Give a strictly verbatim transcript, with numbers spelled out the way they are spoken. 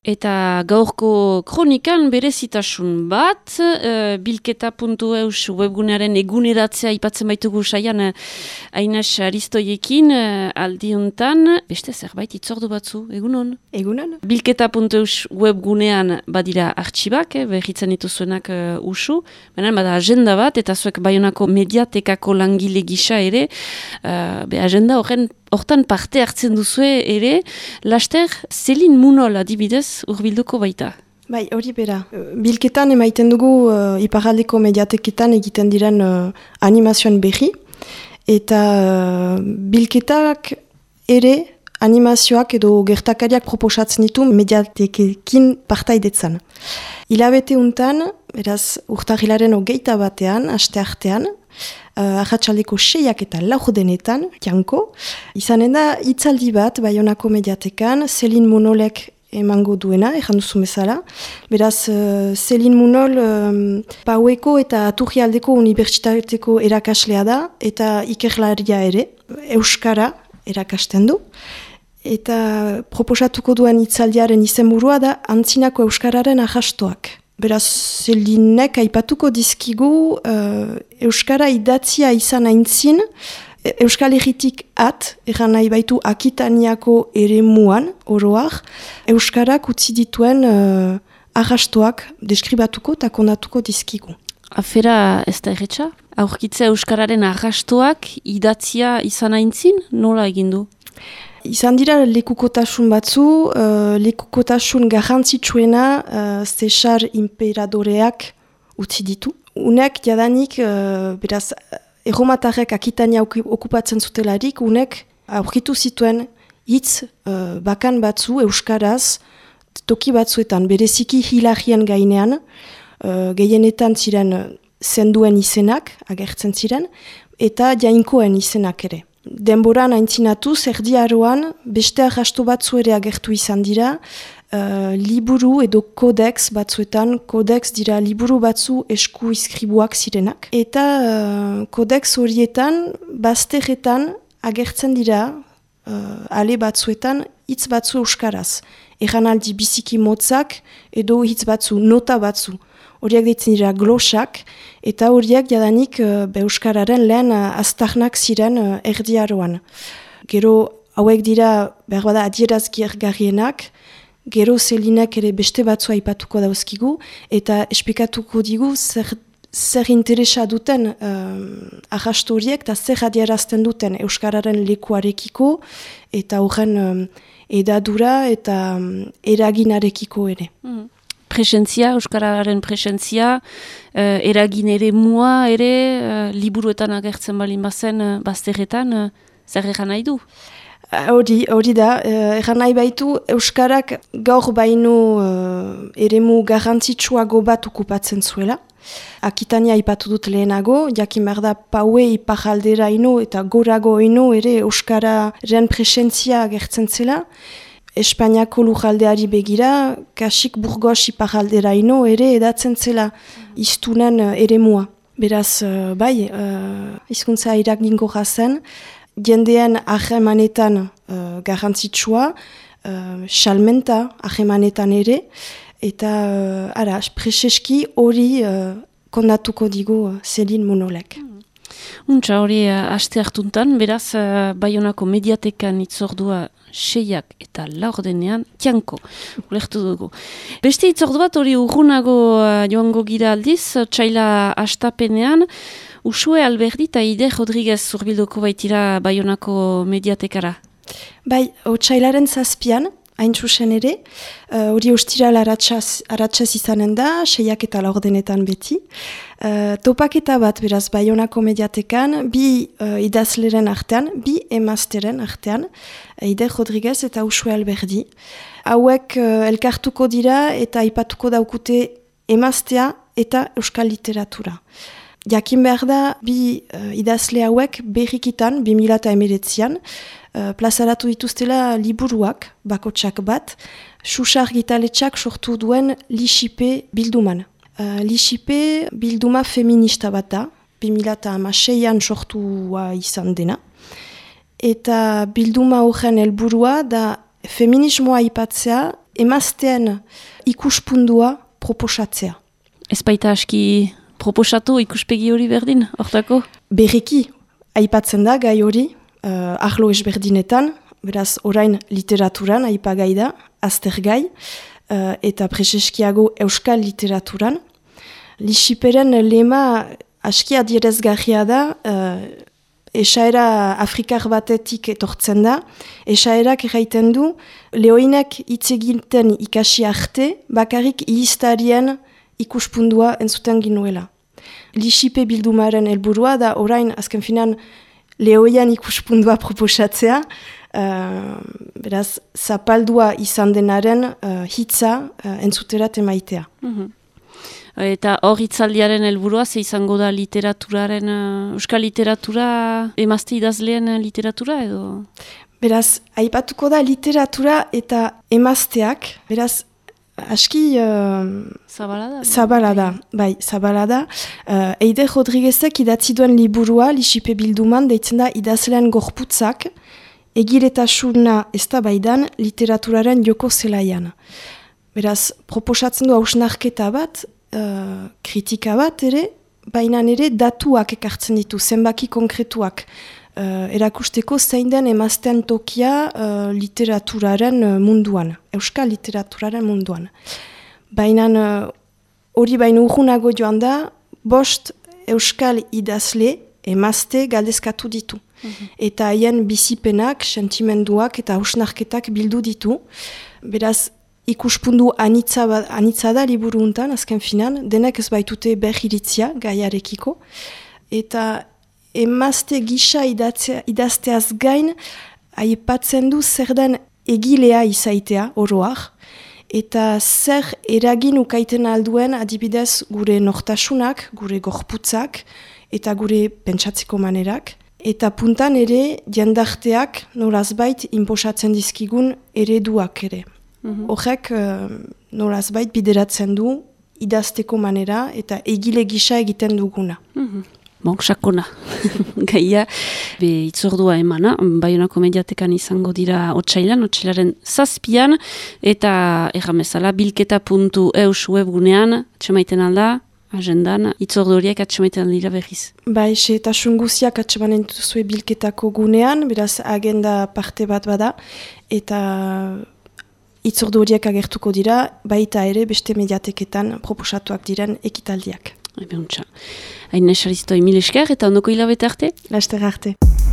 Eta gaurko kronikan berezitasun bat, uh, bilketa puntu eus webgunearen eguneratzea ipatzen baitugu saian uh, Aines Aristoiekin uh, aldiuntan, beste zerbait itzordu batzu, egunon? Egunon. bilketa puntu eus webgunean badira artxibak, eh, berritzen dituzuenak uh, usu, benen bada agenda bat, eta zuek Baionako mediatekako langile gisa ere, uh, be agenda horren hortan parte hartzen duzue ere, laster Selin Munol adibidez urbilduko baita. Bai, hori bera. Bilketan emaiten dugu uh, iparraldeko mediateketan egiten diren uh, animazioen berri, eta uh, bilketak ere animazioak edo gertakariak proposatzen ditu mediatekekin partaidetzan. Hilabete untan, beraz urtarrilaren hogeita batean, aste artean, Uh, Arratxaldeko seiak eta laurdenetan, janko, izanen da hitzaldi bat Baionako mediatekan, Selin Munolek emango duena, erran duzu bezala. Beraz, uh, Selin Munol um, Paueko eta Aturrialdeko Unibertsitateko erakaslea da, eta ikerlaria ere, Euskara erakasten du. Eta proposatuko duen hitzaldiaren izenburua da Antzinako Euskararen arrastoak. Beraz, Selinek aipatuko dizkigu uh, Euskara idatzia izan aintzin, Euskal Herritik at, erran nahi baitu Akitaniako eremuan, oroak, Euskarak utzi dituen uh, arrastoak deskribatuko eta kondatuko dizkigu. Afera ez da erretxa? Aurkitzea Euskararen arrastoak idatzia izan aintzin, nola egindu? Izan dira lekukotasun batzu, uh, lekukotasun garrantzitsuena uh, Cesar imperadoreak utzi ditu. Unek jadanik, uh, beraz, erromatarrek Akitania okupatzen zutelarik, unek aurkitu zituen hitz uh, bakan batzu euskaraz, toki batzuetan, bereziki hilarien gainean, uh, gehienetan ziren zenduen izenak, agertzen ziren, eta jainkoen izenak ere. Denboran aintzinatuz, erdiaroan, beste arrasto batzu ere agertu izan dira, uh, liburu edo kodex batzuetan, kodex dira liburu batzu esku izkribuak zirenak. Eta uh, kodex horietan, bazterretan agertzen dira, uh, ale batzuetan, hitz batzu euskaraz. Erranaldi biziki motzak edo hitz batzu, nota batzu. Horiak deitzen dira glosak, eta horiak jadanik uh, Euskararen lehen uh, aztarnak ziren uh, erdiaroan. Gero hauek dira behar bada adierazgarrienak, gero Selinek ere beste batzua aipatuko dauzkigu, eta esplikatuko digu zer, zer interesa duten uh, arrasto horiek, eta zer adierazten duten Euskararen lekuarekiko, eta horren um, edadura eta um, eraginarekiko ere. Mm. Presentzia, Euskararen presentzia, uh, eragin ere mua ere, uh, liburuetan agertzen balin bazen, uh, bazterretan, uh, zer egan nahi du? Hori, hori da, uh, egan nahi baitu, Euskarak gaur baino uh, eremu garrantzitsuago bat okupatzen zuela. Akitania ipatu dut lehenago, jakin behar da Paue iparaldera ino eta gorago ino ere Euskararen presentzia agertzen zela. Espainiako lujaldeari begira, kasik Burgos iparaldera ino ere edatzen zela iztunen uh, eremua. Beraz, uh, bai, uh, hizkuntza eragingo zen, jendean ahemanetan uh, garrantzitsua, uh, salmenta ahemanetan ere, eta uh, ara, preseski hori uh, kondatuko digu uh, Selin Munolek. Untxa hori uh, aste hartuntan, beraz, uh, Baionako mediatekan itzordua seiak eta laurdenean, tianko, ulertu dugu. Beste itzordu bat hori urrunago uh, joango gira aldiz, txaila astapenean, Usue Alberdi eta Ide Rodriguez zurbilduko baitira Baionako mediatekara. Bai, otsailaren zazpian, hain txusen ere, hori uh, ostiral aratsaz izanen da, seiak eta laurdenetan beti. Uh, topaketa bat beraz Baionako mediatekan, bi uh, idazleren artean, bi emazteren artean, Ide Rodriguez eta Usue Alberdi. Hauek uh, elkartuko dira eta aipatuko daukute emaztea eta euskal literatura. Jakin behar da, bi uh, idazle hauek berrikitan, bi mila emeretzian, uh, plazaratu dituztela liburuak, bakotsak bat, Susar Gitaletxak sortu duen Lixipe bilduman. Uh, Lixipe bilduma feminista bat da, bi mila hamaseian sortua izan dena. Eta bilduma horren helburua da feminismoa aipatzea emazteen ikuspundua proposatzea. Ez baita aski proposatu ikuspegi hori berdin, hortako? Berriki, aipatzen da gai hori, uh, arlo ezberdinetan, beraz orain literaturan aipagai da, aztergai, uh, eta preseskiago euskal literaturan. Lixiperen lema aski adierezgarria da, uh, esaera afrikar batetik etortzen da, esaerak erraiten du, lehoinek hitz egiten ikasi arte, bakarrik ihiztarien ikuspundua entzuten ginuela. Lixipe bildumaren helburua da orain azken finan lehoian ikuspundua proposatzea, uh, beraz zapaldua izan denaren uh, hitza uh, entzuterat emaitea. Mm-hmm. Eta hor hitzaldiaren helburua ze izango da literaturaren, uh, euskal literatura, emazte idazleen literatura edo? Beraz, aipatuko da literatura eta emazteak, beraz, aski uh, zabala da, zabala da, bai, zabala da. Uh, Eide Rodriguezek idatzi duen liburua, Lixipe bilduman, deitzen da idazlean gorputzak, egiletasuna eztabaidan literaturaren joko zelaian. Beraz, proposatzen du hausnarketa bat, Uh, kritika bat ere, baina ere datuak ekartzen ditu, zenbaki konkretuak. Uh, erakusteko zein den emazten tokia uh, literaturaren uh, munduan, euskal literaturaren munduan. Baina hori uh, baina urgunago joan da, bost euskal idazle emazte galdezkatu ditu. Mm-hmm. Eta haien bizipenak, sentimenduak eta hausnarketak bildu ditu. Beraz, ikuspundu anitza, ba, anitza da liburu untan, azken finan, denek ez baitute berhiritzia gaiarekiko. Eta emazte gisa idatzea, idazteaz gain, aipatzen du zer den egilea izaitea, oroar, eta zer eragin ukaiten alduen adibidez gure nortasunak, gure gorputzak, eta gure pentsatzeko manerak. Eta puntan ere, jendarteak nolazbait inposatzen dizkigun ereduak ere. Horrek mm-hmm. uh, nolazbait bideratzen du idazteko manera eta egile gisa egiten duguna. Mm-hmm. Bon, sakona. Gaia, be itzordua emana, Baionako mediatekan izango dira otsailan, otsailaren zazpian, eta erramezala bilketa puntu eus webgunean, atxemaiten alda, agendan, itzordu horiek atxemaiten dira berriz. Bai, xe eta sunguziak atxemanen duzue bilketako gunean, beraz agenda parte bat bada, eta itzordu horiek agertuko dira, baita ere beste mediateketan proposatuak diren ekitaldiak. Ebe untxa. Hain nesariztoi mil esker eta ondoko hilabete arte? Laster arte.